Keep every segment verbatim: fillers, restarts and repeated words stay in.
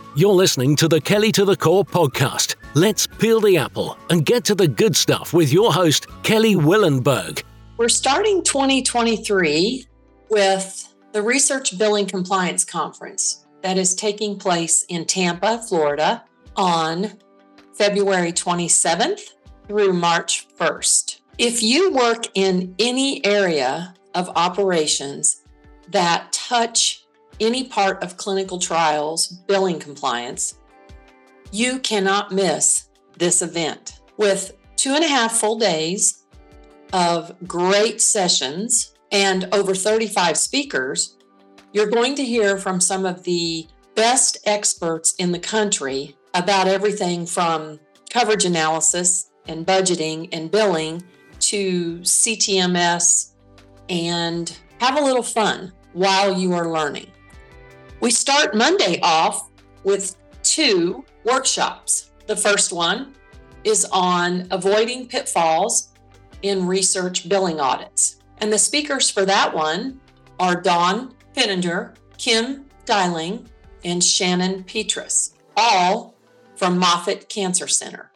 You're listening to the Kelly to the Core podcast. Let's peel the apple and get to the good stuff with your host, Kelly Willenberg. We're starting twenty twenty-three with the Research Billing Compliance Conference that is taking place in Tampa, Florida on February twenty-seventh through March first. If you work in any area of operations that touch any part of clinical trials billing compliance, you cannot miss this event. With two and a half full days of great sessions and over thirty-five speakers, you're going to hear from some of the best experts in the country about everything from coverage analysis and budgeting and billing to C T M S, and have a little fun while you are learning. We start Monday off with two workshops. The first one is on avoiding pitfalls in research billing audits. And the speakers for that one are Dawn Finninger, Kim Deiling, and Shannon Petrus, all from Moffitt Cancer Center.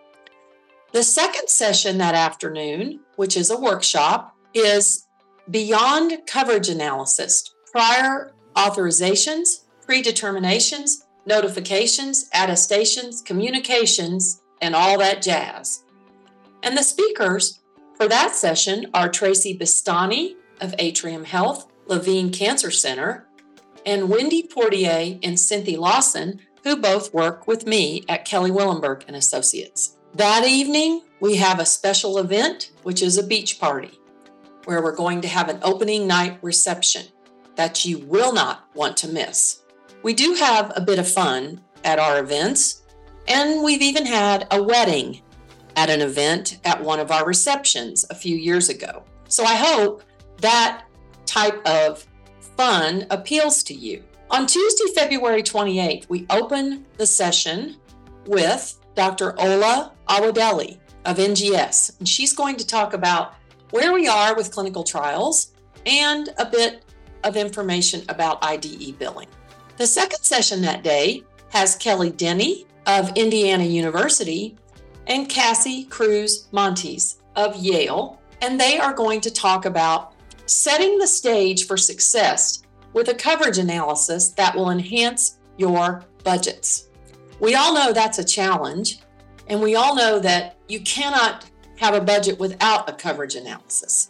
The second session that afternoon, which is a workshop, is Beyond Coverage Analysis, Prior Authorizations, Predeterminations, Notifications, Attestations, Communications, and all that jazz. And the speakers for that session are Tracy Bastani of Atrium Health, Levine Cancer Center, and Wendy Portier and Cynthia Lawson, who both work with me at Kelly Willenberg and Associates. That evening, we have a special event, which is a beach party, where we're going to have an opening night reception that you will not want to miss. We do have a bit of fun at our events, and we've even had a wedding at an event at one of our receptions a few years ago. So I hope that type of fun appeals to you. On Tuesday, February twenty-eighth, we open the session with Doctor Ola Awadeli of N G S, and she's going to talk about where we are with clinical trials and a bit of information about I D E billing. The second session that day has Kelly Denny of Indiana University and Cassie Cruz Montes of Yale, and they are going to talk about setting the stage for success with a coverage analysis that will enhance your budgets. We all know that's a challenge, and we all know that you cannot have a budget without a coverage analysis.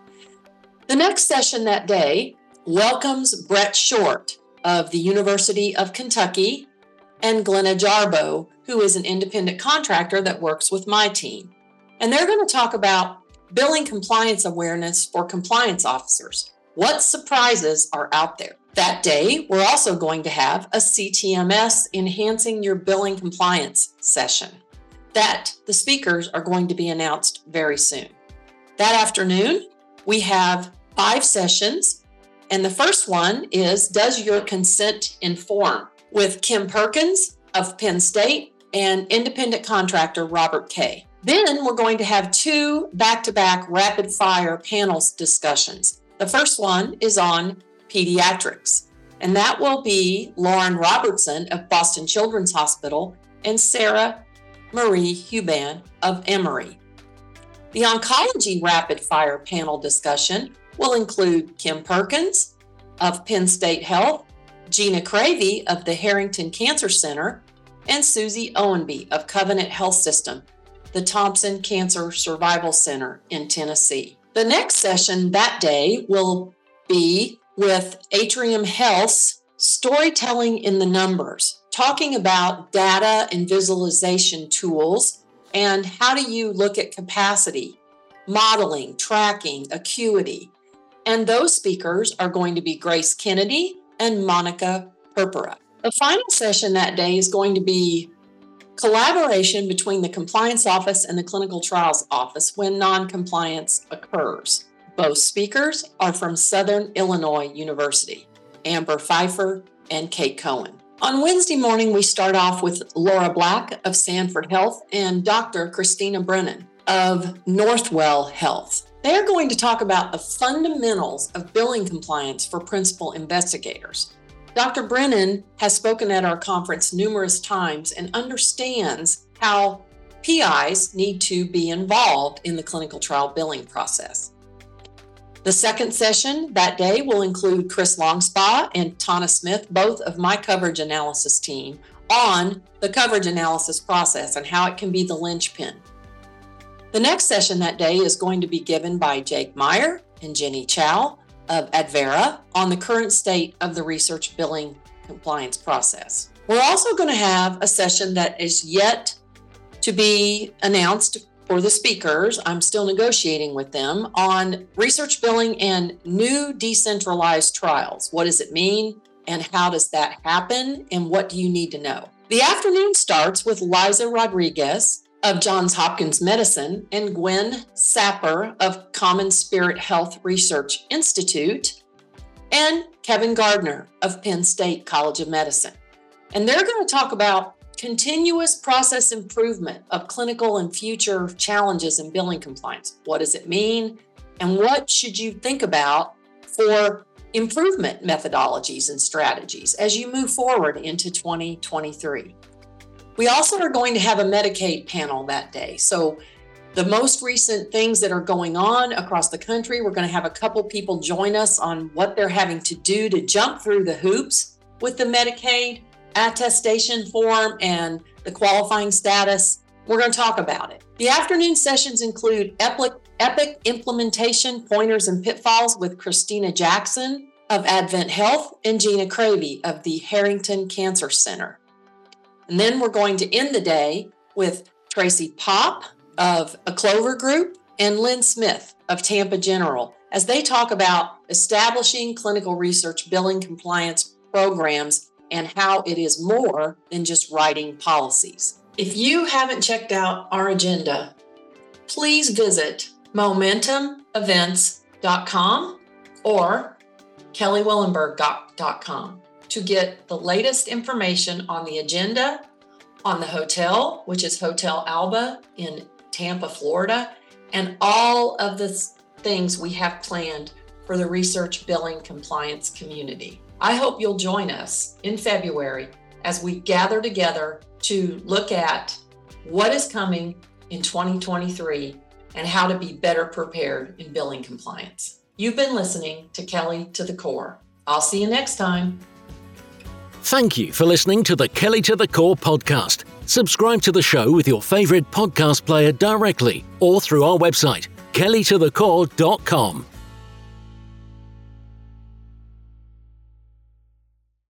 The next session that day welcomes Brett Short of the University of Kentucky and Glenna Jarbo, who is an independent contractor that works with my team. And they're going to talk about billing compliance awareness for compliance officers. What surprises are out there? That day, we're also going to have a C T M S Enhancing Your Billing Compliance session that the speakers are going to be announced very soon. That afternoon, we have five sessions, and the first one is Does Your Consent Inform? With Kim Perkins of Penn State and independent contractor Robert Kay. Then we're going to have two back-to-back rapid-fire panels discussions. The first one is on pediatrics, and that will be Lauren Robertson of Boston Children's Hospital and Sarah Marie Huban of Emory. The oncology rapid-fire panel discussion will include Kim Perkins of Penn State Health, Gina Cravey of the Harrington Cancer Center, and Susie Owenby of Covenant Health System, the Thompson Cancer Survival Center in Tennessee. The next session that day will be with Atrium Health's Storytelling in the Numbers, talking about data and visualization tools and how do you look at capacity, modeling, tracking, acuity. And those speakers are going to be Grace Kennedy and Monica Purpura. The final session that day is going to be collaboration between the Compliance Office and the Clinical Trials Office when non-compliance occurs. Both speakers are from Southern Illinois University, Amber Pfeiffer and Kate Cohen. On Wednesday morning, we start off with Laura Black of Sanford Health and Doctor Christina Brennan of Northwell Health. They're going to talk about the fundamentals of billing compliance for principal investigators. Doctor Brennan has spoken at our conference numerous times and understands how P Is need to be involved in the clinical trial billing process. The second session that day will include Chris Longspa and Tana Smith, both of my coverage analysis team, on the coverage analysis process and how it can be the linchpin. The next session that day is going to be given by Jake Meyer and Jenny Chow of Advera on the current state of the research billing compliance process. We're also going to have a session that is yet to be announced for the speakers. I'm still negotiating with them on research billing and new decentralized trials. What does it mean and how does that happen and what do you need to know? The afternoon starts with Liza Rodriguez of Johns Hopkins Medicine and Gwen Sapper of Common Spirit Health Research Institute and Kevin Gardner of Penn State College of Medicine. And they're going to talk about continuous process improvement of clinical and future challenges in billing compliance. What does it mean? And what should you think about for improvement methodologies and strategies as you move forward into twenty twenty-three? We also are going to have a Medicaid panel that day. So the most recent things that are going on across the country, we're going to have a couple people join us on what they're having to do to jump through the hoops with the Medicaid attestation form and the qualifying status. We're going to talk about it. The afternoon sessions include Epic, Epic implementation pointers and pitfalls with Christina Jackson of Advent Health and Gina Cravey of the Harrington Cancer Center. And then we're going to end the day with Tracy Pop of A Clover Group and Lynn Smith of Tampa General as they talk about establishing clinical research billing compliance programs and how it is more than just writing policies. If you haven't checked out our agenda, please visit momentum events dot com or kelly willenberg dot com to get the latest information on the agenda, on the hotel, which is Hotel Alba in Tampa, Florida, and all of the things we have planned for the research billing compliance community. I hope you'll join us in February as we gather together to look at what is coming in twenty twenty-three and how to be better prepared in billing compliance. You've been listening to Kelly to the Core. I'll see you next time. Thank you for listening to the Kelly to the Core podcast. Subscribe to the show with your favorite podcast player directly or through our website, kelly to the core dot com.